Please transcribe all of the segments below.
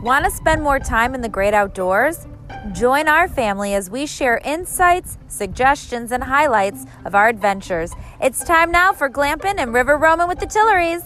Want to spend more time in the great outdoors? Join our family as we share insights, suggestions, and highlights of our adventures. It's time now for glamping and river roaming with the Tillerys.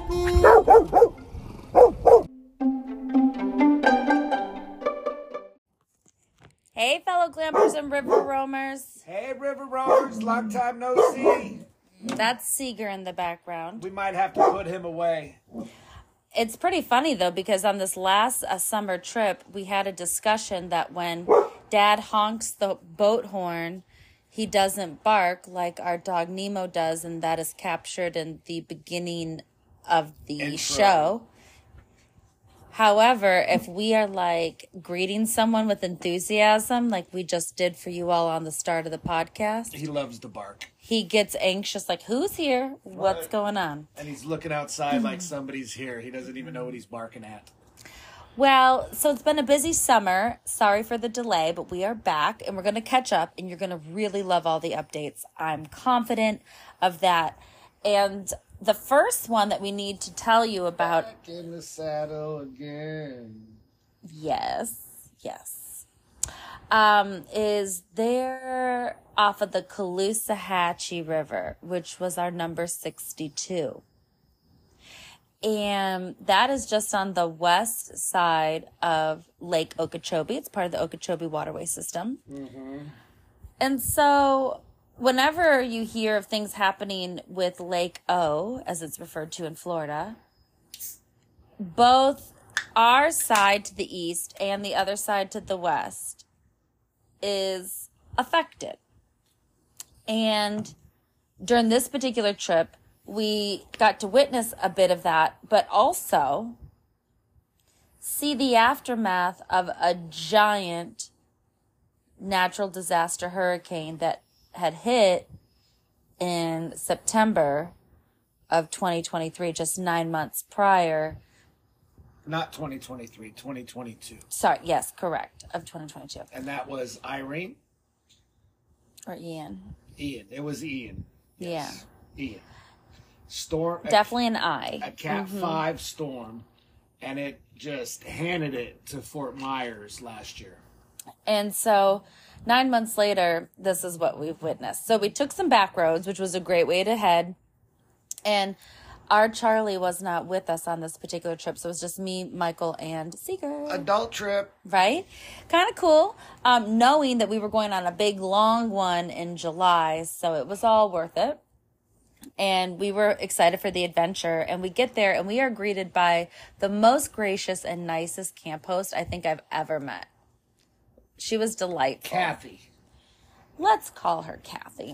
Hey, fellow glampers and river roamers. Hey, river roamers, long time no see. That's Seeger in the background. We might have to put him away. It's pretty funny, though, because on this last summer trip, we had a discussion that when Dad honks the boat horn, he doesn't bark like our dog Nemo does, and that is captured in the beginning of the intro. Show. However, if we are like greeting someone with enthusiasm, like we just did for you all on the start of the podcast. He loves to bark. He gets anxious, like, who's here? What's going on? And he's looking outside like somebody's here. He doesn't even know what he's barking at. Well, so it's been a busy summer. Sorry for the delay, but we are back and we're going to catch up and you're going to really love all the updates. I'm confident of that. And the first one that we need to tell you about... Back in the saddle again. Yes. Is there off of the Caloosahatchee River, which was our number 62. And that is just on the west side of Lake Okeechobee. It's part of the Okeechobee Waterway System. Mm-hmm. And so whenever you hear of things happening with Lake O, as it's referred to in Florida, both our side to the east and the other side to the west is affected. And during this particular trip, we got to witness a bit of that, but also see the aftermath of a giant natural disaster hurricane that had hit in September of 2023, just 9 months prior. Not 2023, 2022. Sorry, yes, correct, of 2022. And that was Irene? Or Ian. It was Ian. Yes. Yeah. Ian. Storm. Definitely an I. A Cat 5 storm. And it just handed it to Fort Myers last year. And so 9 months later, this is what we've witnessed. So we took some back roads, which was a great way to head. And our Charlie was not with us on this particular trip. So it was just me, Michael, and Seeger. Adult trip. Right? Kind of cool. Knowing that we were going on a big, long one in July. So it was all worth it. And we were excited for the adventure. And we get there and we are greeted by the most gracious and nicest camp host I think I've ever met. She was delightful. Kathy. Let's call her Kathy.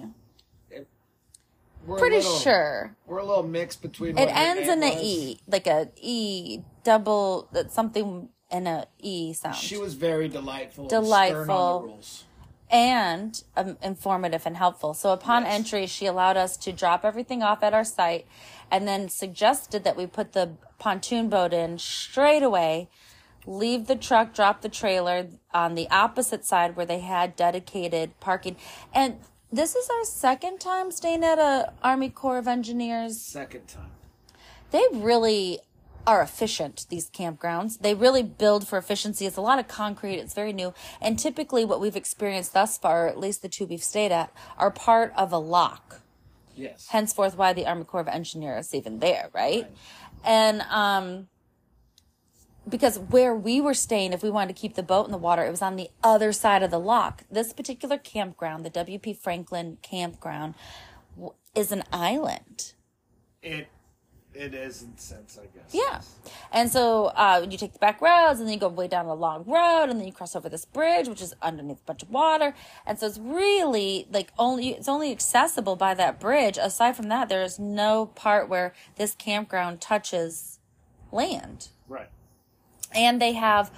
We're Pretty sure. We're a little mixed between It ends in an E, like a E double, something in a E sound. She was very delightful. Delightful. Stern on the rules. And informative and helpful. So upon entry, she allowed us to drop everything off at our site and then suggested that we put the pontoon boat in straight away, leave the truck, drop the trailer on the opposite side where they had dedicated parking. And this is our second time staying at a Army Corps of Engineers. Second time. They really are efficient, these campgrounds. They really build for efficiency. It's a lot of concrete. It's very new. And typically what we've experienced thus far, or at least the two we've stayed at, are part of a lock. Yes. Henceforth why the Army Corps of Engineers is even there, right? And because where we were staying, if we wanted to keep the boat in the water, it was on the other side of the lock. This particular campground, the W.P. Franklin campground, is an island. It is in a sense, I guess. Yeah. And so you take the back roads, and then you go way down a long road, and then you cross over this bridge, which is underneath a bunch of water. And so it's really like it's only accessible by that bridge. Aside from that, there is no part where this campground touches land. Right. And they have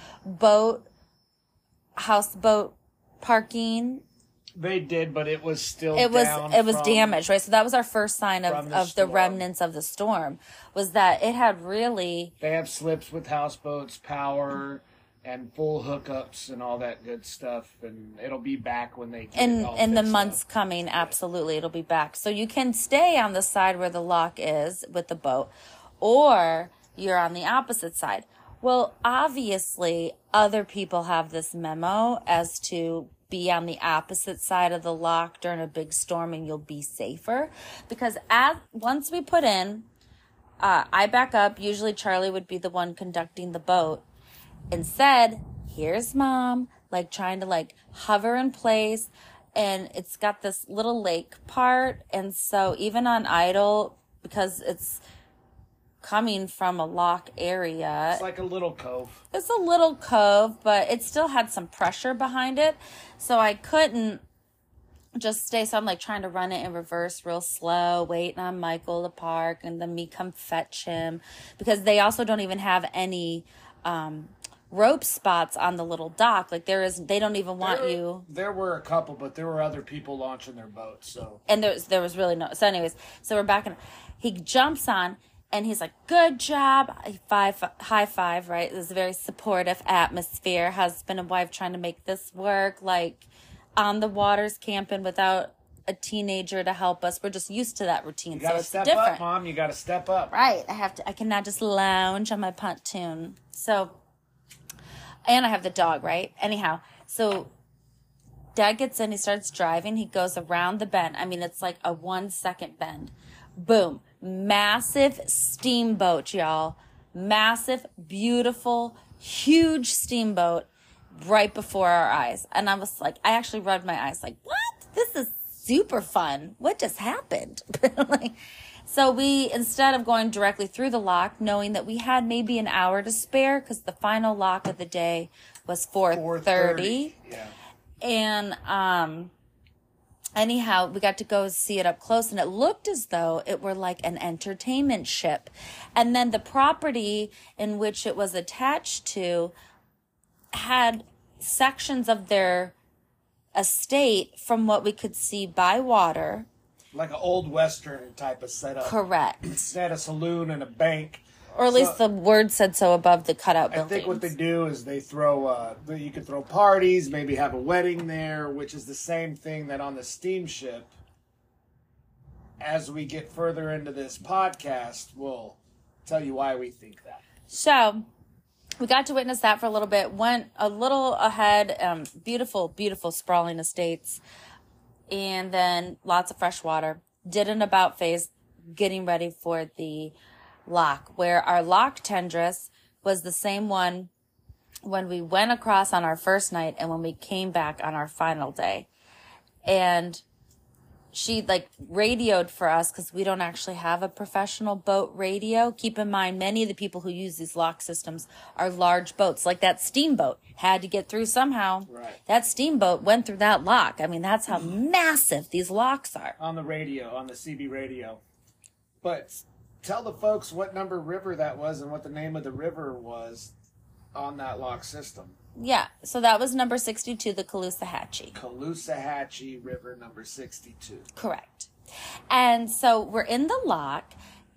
houseboat parking. They did, but it was still it was damaged, right? So that was our first sign of the remnants of the storm, was that it had really... They have slips with houseboats, power, and full hookups and all that good stuff, and it'll be back when they get it all in the fixed months up. coming. Absolutely, it'll be back. So you can stay on the side where the lock is with the boat, or you're on the opposite side. Well, obviously, other people have this memo as to be on the opposite side of the lock during a big storm and you'll be safer. Because once we put in, I back up. Usually Charlie would be the one conducting the boat. Instead, here's Mom, like trying to like hover in place. And it's got this little lake part. And so even on idle, because it's coming from a lock area. It's like a little cove. It's a little cove, but it still had some pressure behind it. So I couldn't just stay. So I'm like trying to run it in reverse real slow, waiting on Michael to park and then me come fetch him. Because they also don't even have any rope spots on the little dock. Like they don't even want you. There were a couple, but there were other people launching their boats. So. And there was really no. So anyways, so we're back in. He jumps on. And he's like, good job. High five, right? This is a very supportive atmosphere. Husband and wife trying to make this work. Like on the waters camping without a teenager to help us. We're just used to that routine. You gotta step up, Mom. You gotta step up. Right. I cannot just lounge on my pontoon. So, and I have the dog, right? Anyhow, so Dad gets in. He starts driving. He goes around the bend. I mean, it's like a 1 second bend. Boom. Massive steamboat, y'all. Massive, beautiful, huge steamboat right before our eyes. And I was like, I actually rubbed my eyes like, what? This is super fun. What just happened? So we, instead of going directly through the lock, knowing that we had maybe an hour to spare because the final lock of the day was 4:30. Yeah. And, anyhow, we got to go see it up close, and it looked as though it were like an entertainment ship. And then the property in which it was attached to had sections of their estate from what we could see by water. Like an old Western type of setup. Correct. They had a saloon and a bank. Or at least the word said so above the cutout buildings. I think what they do is they throw, you could throw parties, maybe have a wedding there, which is the same thing that on the steamship. As we get further into this podcast, we'll tell you why we think that. So, we got to witness that for a little bit. Went a little ahead. Beautiful, beautiful sprawling estates. And then lots of fresh water. Did an about phase, getting ready for the lock, where our lock tendress was the same one when we went across on our first night and when we came back on our final day. And she like radioed for us because we don't actually have a professional boat radio. Keep in mind, many of the people who use these lock systems are large boats. Like that steamboat had to get through somehow. Right. That steamboat went through that lock. I mean, that's how massive these locks are. On the radio, on the CB radio. But tell the folks what number river that was and what the name of the river was on that lock system. Yeah, so that was number 62, the Caloosahatchee. Caloosahatchee River, number 62. Correct. And so we're in the lock,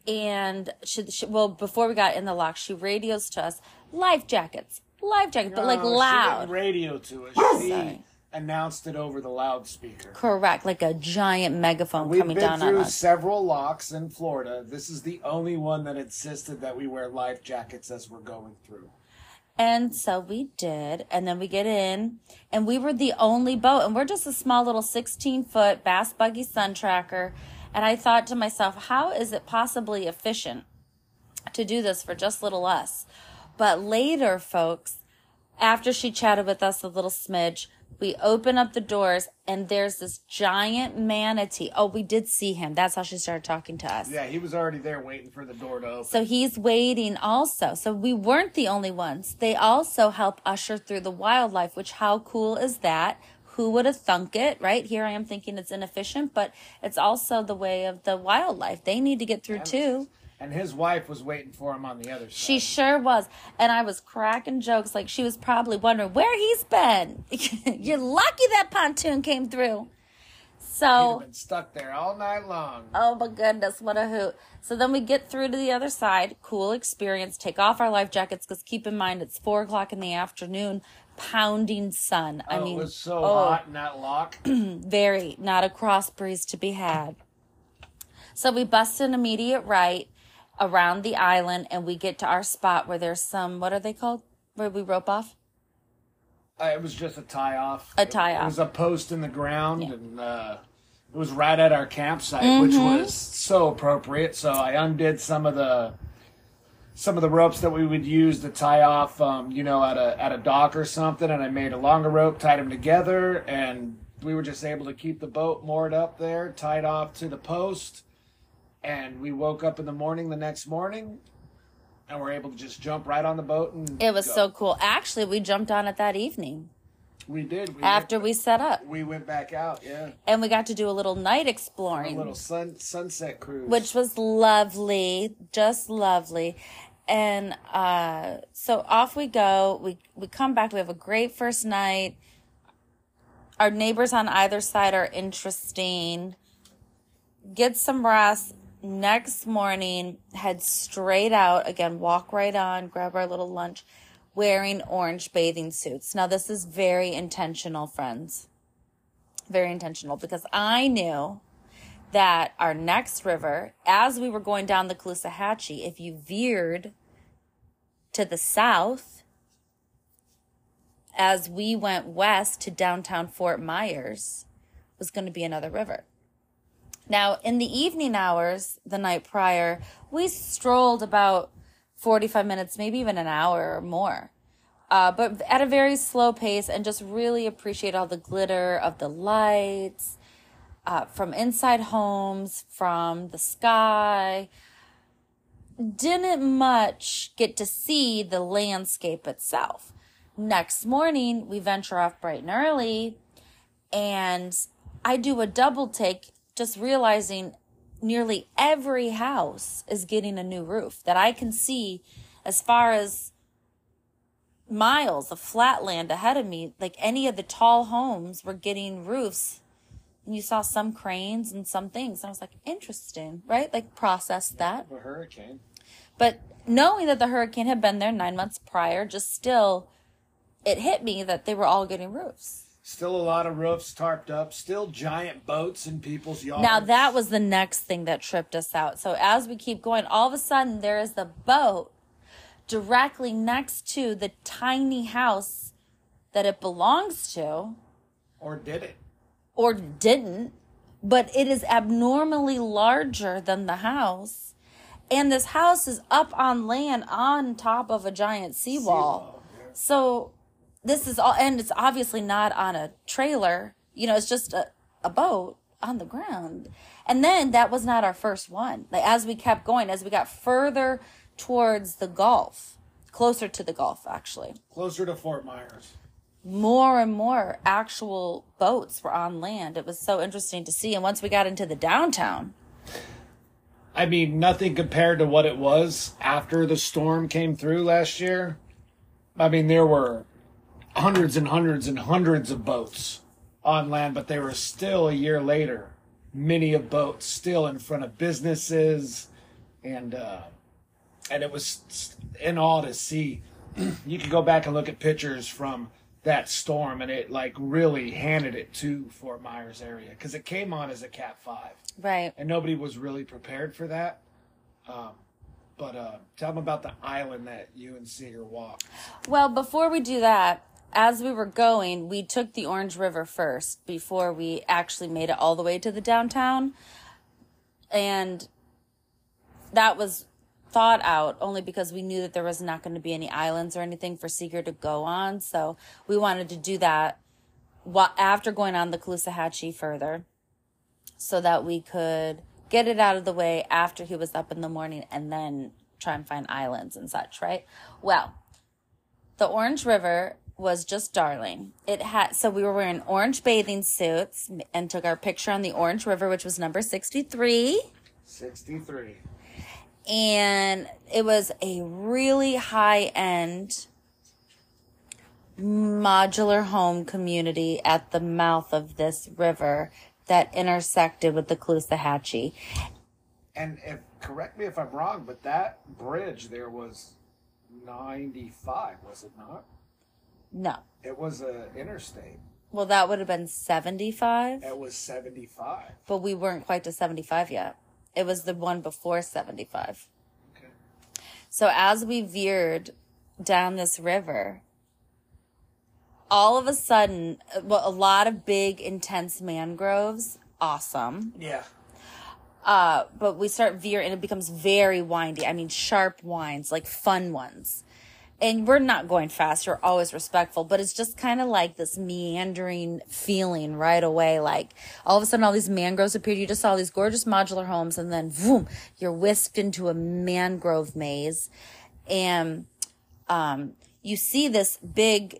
and before we got in the lock, she radios to us, life jackets, but like loud. She didn't radio to us. She announced it over the loudspeaker. Correct, like a giant megaphone coming down on us. We've been through several locks in Florida. This is the only one that insisted that we wear life jackets as we're going through. And so we did, and then we get in, and we were the only boat, and we're just a small little 16-foot Bass Buggy Sun Tracker, and I thought to myself, how is it possibly efficient to do this for just little us? But later, folks, after she chatted with us a little smidge, we open up the doors, and there's this giant manatee. Oh, we did see him. That's how she started talking to us. Yeah, he was already there waiting for the door to open. So he's waiting also. So we weren't the only ones. They also help usher through the wildlife, which how cool is that? Who would have thunk it, right? Here I am thinking it's inefficient, but it's also the way of the wildlife. They need to get through too. And his wife was waiting for him on the other side. She sure was. And I was cracking jokes like she was probably wondering where he's been. You're lucky that pontoon came through. So he'd have been stuck there all night long. Oh my goodness, what a hoot. So then we get through to the other side. Cool experience. Take off our life jackets because keep in mind it's 4:00 in the afternoon. Pounding sun. I mean, it was so hot in that lock. Very. Not a cross breeze to be had. So we bust an immediate right around the island, and we get to our spot where there's some, what are they called? Where we rope off? It was just a tie-off. A tie-off. It was a post in the ground, and it was right at our campsite, which was so appropriate. So I undid some of the ropes that we would use to tie off, at a dock or something, and I made a longer rope, tied them together, and we were just able to keep the boat moored up there, tied off to the post, and we woke up in the morning the next morning, and we're able to just jump right on the boat and It was go. so cool. Actually, we jumped on it that evening. We did. After we set up. We went back out, yeah. And we got to do a little night exploring. A little sunset cruise. Which was lovely. Just lovely. And so off we go. We come back. We have a great first night. Our neighbors on either side are interesting. Get some rest. Next morning, head straight out. Again, walk right on, grab our little lunch, wearing orange bathing suits. Now, this is very intentional, friends. Very intentional, because I knew that our next river, as we were going down the Caloosahatchee, if you veered to the south, as we went west to downtown Fort Myers, was going to be another river. Now, in the evening hours, the night prior, we strolled about 45 minutes, maybe even an hour or more, but at a very slow pace, and just really appreciate all the glitter of the lights, from inside homes, from the sky. Didn't much get to see the landscape itself. Next morning, we venture off bright and early, and I do a double take, just realizing nearly every house is getting a new roof that I can see as far as miles of flat land ahead of me. Like any of the tall homes were getting roofs, and you saw some cranes and some things. And I was like, interesting, right? Like process that. A hurricane. But knowing that the hurricane had been there 9 months prior, just still, it hit me that they were all getting roofs. Still a lot of roofs tarped up. Still giant boats in people's yards. Now, that was the next thing that tripped us out. So as we keep going, all of a sudden, there is the boat directly next to the tiny house that it belongs to. Or did it? Or didn't. But it is abnormally larger than the house. And this house is up on land on top of a giant seawall. Yeah. So this is all, and it's obviously not on a trailer. It's just a boat on the ground. And then that was not our first one. Like, as we kept going, as we got further towards the Gulf, closer to the Gulf, actually. Closer to Fort Myers. More and more actual boats were on land. It was so interesting to see. And once we got into the downtown, I mean, nothing compared to what it was after the storm came through last year. I mean, there were hundreds and hundreds and hundreds of boats on land, but they were still, a year later, many of boats still in front of businesses, and it was in awe to see. You could go back and look at pictures from that storm, and it like really handed it to Fort Myers area, because it came on as a Cat 5. right? And nobody was really prepared for that. But tell them about the island that you and Seeger walked. Well, before we do that, as we were going, we took the Orange River first before we actually made it all the way to the downtown. And that was thought out only because we knew that there was not going to be any islands or anything for Seeger to go on. So we wanted to do that after going on the Caloosahatchee further, so that we could get it out of the way after he was up in the morning, and then try and find islands and such, right? Well, the Orange River was just darling. So we were wearing orange bathing suits and took our picture on the Orange River, which was number 63. 63. And it was a really high-end modular home community at the mouth of this river that intersected with the Caloosahatchee. And correct me if I'm wrong, but that bridge there was 95, was it not? No. It was an interstate. Well, that would have been 75. It was 75. But we weren't quite to 75 yet. It was the one before 75. Okay. So as we veered down this river, all of a sudden, a lot of big, intense mangroves. Awesome. Yeah. But we start veering and it becomes very windy. I mean, sharp winds, like fun ones. And we're not going fast. We're always respectful, but it's just kind of like this meandering feeling right away. Like all of a sudden all these mangroves appeared. You just saw these gorgeous modular homes and then boom, you're whisked into a mangrove maze. And, you see this big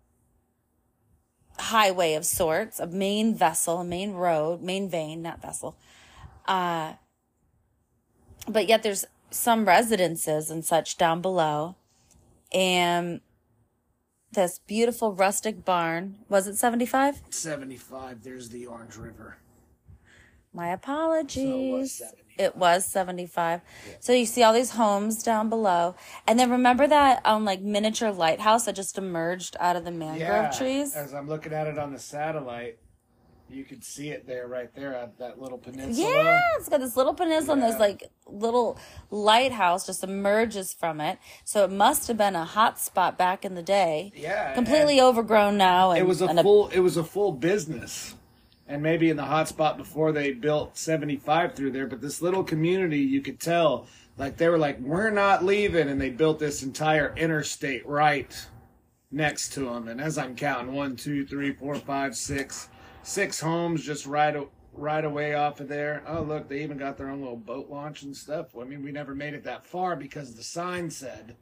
highway of sorts, a main vessel, a main road, main vein, not vessel. But yet there's some residences and such down below. And this beautiful rustic barn. Was it 75? 75. There's the Orange River. My apologies. So it was 75. Yeah. So you see all these homes down below. And then remember that like miniature lighthouse that just emerged out of the mangrove trees? As I'm looking at it on the satellite, you could see it there, right there at that little peninsula. Yeah, it's got this little peninsula and this like little lighthouse just emerges from it. So it must have been a hot spot back in the day. Yeah. Completely overgrown now. And, it was a full business. And maybe in the hot spot before they built 75 through there, but this little community, you could tell, like they were like, we're not leaving, and they built this entire interstate right next to them. And as I'm counting, 1, 2, 3, 4, 5, 6 homes just right away off of there. Oh, look, they even got their own little boat launch and stuff. I mean, we never made it that far because the sign said,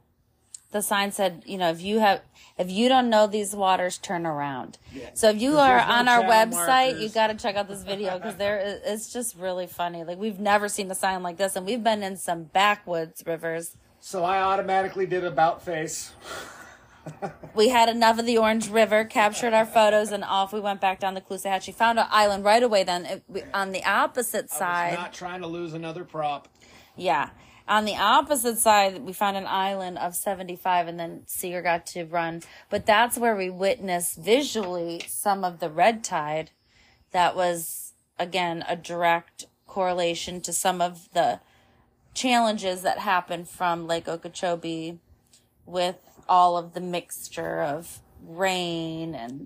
if you don't know these waters, turn around. Yeah. So if you are on our website, you got to check out this video because it's just really funny. Like we've never seen a sign like this, and we've been in some backwoods rivers. So I automatically did about face. We had enough of the Orange River, captured our photos, and off we went back down the Caloosahatchee. Found an island right away then. On the opposite side. I was not trying to lose another prop. Yeah. On the opposite side, we found an island of 75, and then Seeger got to run. But that's where we witnessed visually some of the red tide. That was, again, a direct correlation to some of the challenges that happened from Lake Okeechobee with all of the mixture of rain and,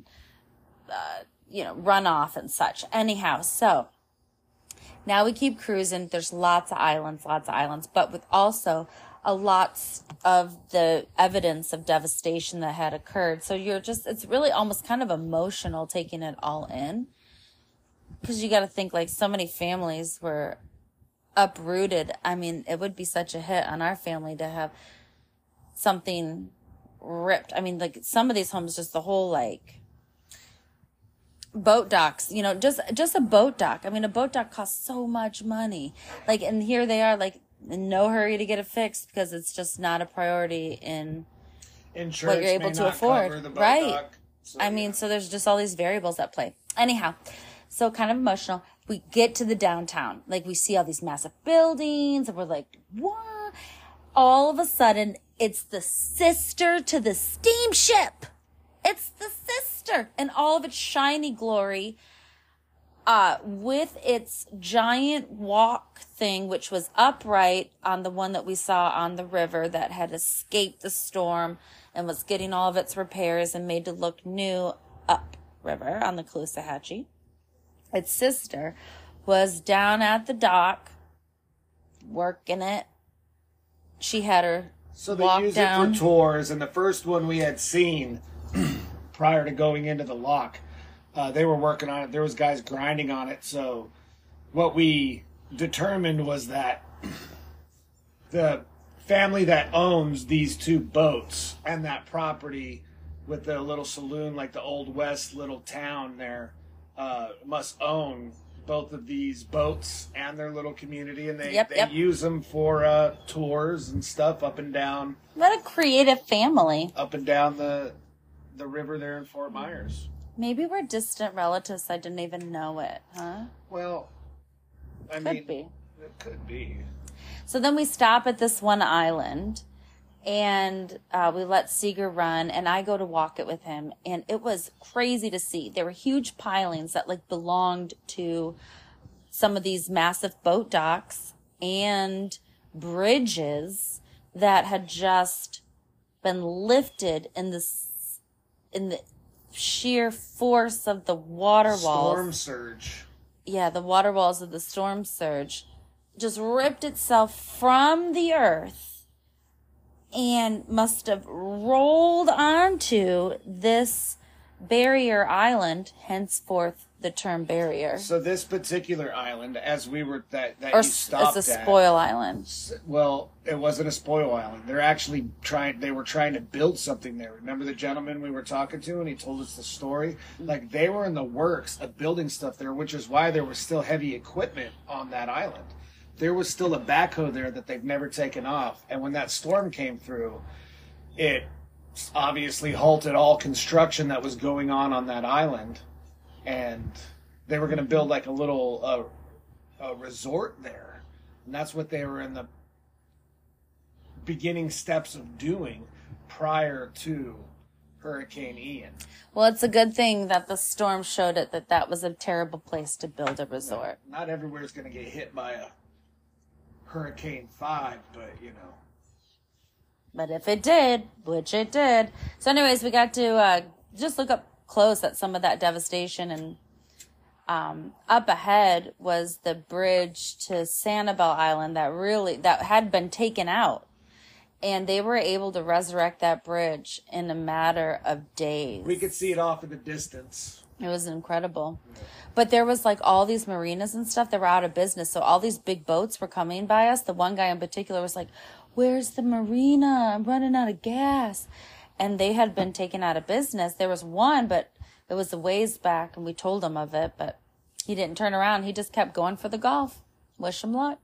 runoff and such. Anyhow, so now we keep cruising. There's lots of islands, but with also a lot of the evidence of devastation that had occurred. So it's really almost kind of emotional taking it all in. Because you got to think like so many families were uprooted. I mean, it would be such a hit on our family to have something ripped. I mean, like some of these homes, just the whole like boat docks, just a boat dock. I mean, a boat dock costs so much money. Like, and here they are, like, in no hurry to get it fixed because it's just not a priority in insurance what you're able to afford. Right. Dock, so, I mean, so there's just all these variables at play. Anyhow, so kind of emotional. We get to the downtown. Like, we see all these massive buildings, and we're like, what? All of a sudden, it's the sister to the steamship. It's the sister in all of its shiny glory, with its giant walk thing, which was upright on the one that we saw on the river that had escaped the storm and was getting all of its repairs and made to look new upriver on the Caloosahatchee. Its sister was down at the dock working it. She had her so they walk use down. It for tours, and the first one we had seen prior to going into the lock, they were working on it. There was guys grinding on it. So what we determined was that the family that owns these two boats and that property with the little saloon, like the Old West little town there, must own both of these boats and their little community, and they use them for tours and stuff up and down. What a creative family. Up and down the river there in Fort Myers. Maybe we're distant relatives. I didn't even know it, huh? Well, I mean, it could be. So then we stop at this one island, and we let Seeger run, and I go to walk it with him, and it was crazy to see. There were huge pilings that like belonged to some of these massive boat docks and bridges that had just been lifted in the sheer force of the water walls. Storm surge. Yeah, the water walls of the storm surge just ripped itself from the earth and must have rolled onto this barrier island, henceforth the term barrier. So this particular island, as we were that Or you stopped it's a at, spoil island. well, it wasn't a spoil island. They're actually they were trying to build something there. Remember the gentleman we were talking to, and he told us the story? Like, they were in the works of building stuff there, which is why there was still heavy equipment on that island. There was still a backhoe there that they've never taken off. And when that storm came through, it obviously halted all construction that was going on that island. And they were going to build like a little a resort there. And that's what they were in the beginning steps of doing prior to Hurricane Ian. Well, it's a good thing that the storm showed it that was a terrible place to build a resort. Not everywhere is going to get hit by a Hurricane 5, but you know. But if it did, which it did. So anyways, we got to just look up close at some of that devastation, and up ahead was the bridge to Sanibel Island that had been taken out, and they were able to resurrect that bridge in a matter of days. We could see it off in the distance. It was incredible. But there was like all these marinas and stuff that were out of business, so all these big boats were coming by us. The one guy in particular was like, "Where's the marina? I'm running out of gas." And they had been taken out of business. There was one, but it was a ways back, and we told him of it, but he didn't turn around. He just kept going for the golf. Wish him luck.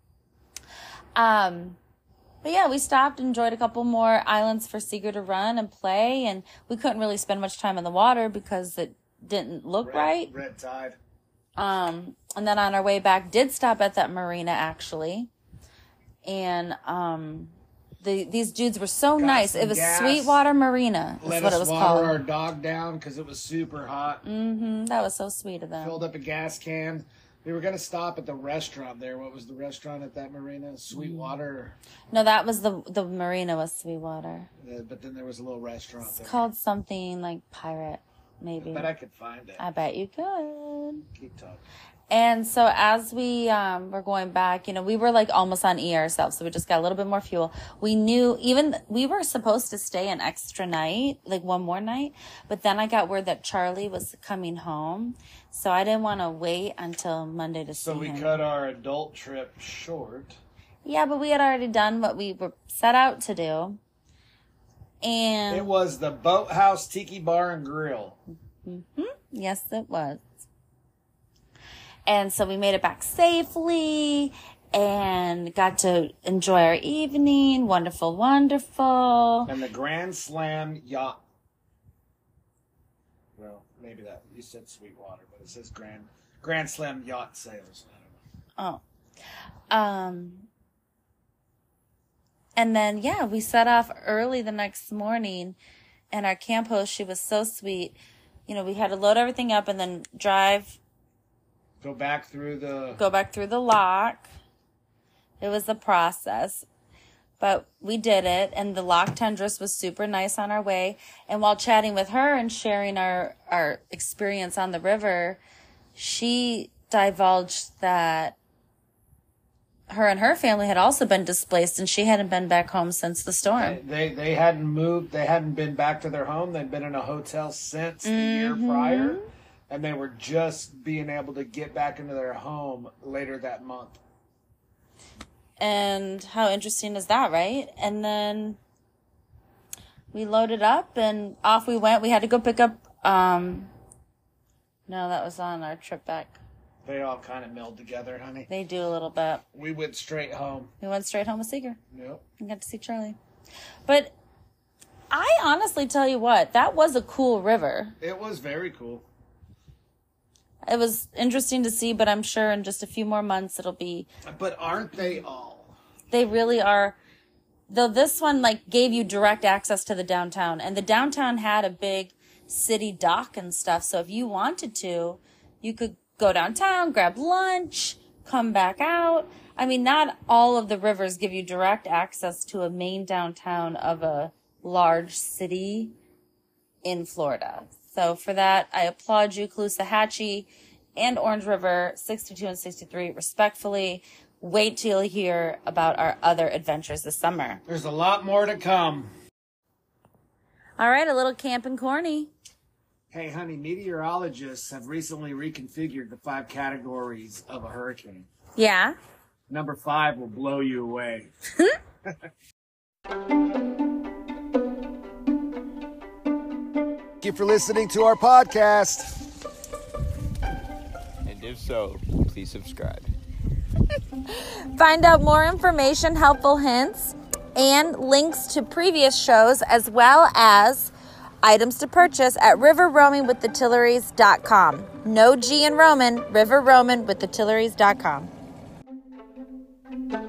But yeah, we stopped, enjoyed a couple more islands for Seeger to run and play, and we couldn't really spend much time in the water because it didn't look right. Red tide. And then on our way back, did stop at that marina actually, and these dudes were so nice. It was gas. Sweetwater Marina. Is Let what us it was water called. our dog down because it was super hot. That was so sweet of them. Filled up a gas can. We were going to stop at the restaurant there. What was the restaurant at that marina? Sweetwater. No, that was the marina was Sweetwater. But then there was a little restaurant It's there. called something like Pirate, maybe. But I could find it. I bet you could. Keep talking. And so as we were going back, we were like almost on E ourselves, so we just got a little bit more fuel. We knew we were supposed to stay an extra night, like one more night, but then I got word that Charlie was coming home, so I didn't want to wait until Monday to see him. So we cut our adult trip short. Yeah, but we had already done what we were set out to do. And It was the Boathouse Tiki Bar and Grill. yes, it was. And so we made it back safely and got to enjoy our evening. Wonderful, wonderful. And the Grand Slam Yacht. Well, maybe that. You said Sweetwater, but it says Grand Slam Yacht Sales. I don't know. Oh. And then, yeah, we set off early the next morning. And our camp host, she was so sweet. We had to load everything up and then Go back through the lock. It was a process, but we did it, and the lock tendress was super nice on our way. And while chatting with her and sharing our experience on the river, she divulged that her and her family had also been displaced, and she hadn't been back home since the storm. They hadn't moved. They hadn't been back to their home. They'd been in a hotel since the year prior. And they were just being able to get back into their home later that month. And how interesting is that, right? And then we loaded up and off we went. We had to go pick up, no, that was on our trip back. They all kind of meld together, honey. They do a little bit. We went straight home. We went straight home with Seeger. Yep. And got to see Charlie. But I honestly tell you what, that was a cool river. It was very cool. It was interesting to see, but I'm sure in just a few more months it'll be. But aren't they all? They really are. Though this one gave you direct access to the downtown, and the downtown had a big city dock and stuff. So if you wanted to, you could go downtown, grab lunch, come back out. I mean, not all of the rivers give you direct access to a main downtown of a large city in Florida. So for that, I applaud you, Caloosahatchee and Orange River, 62 and 63, respectfully. Wait till you hear about our other adventures this summer. There's a lot more to come. All right, a little camping corny. Hey, honey, meteorologists have recently reconfigured the 5 categories of a hurricane. Yeah? Number 5 will blow you away. Thank you for listening to our podcast. And if so, please subscribe. Find out more information, helpful hints, and links to previous shows, as well as items to purchase at riverroamingwiththetilleries.com. No G in Roman, riverroamingwiththetilleries.com.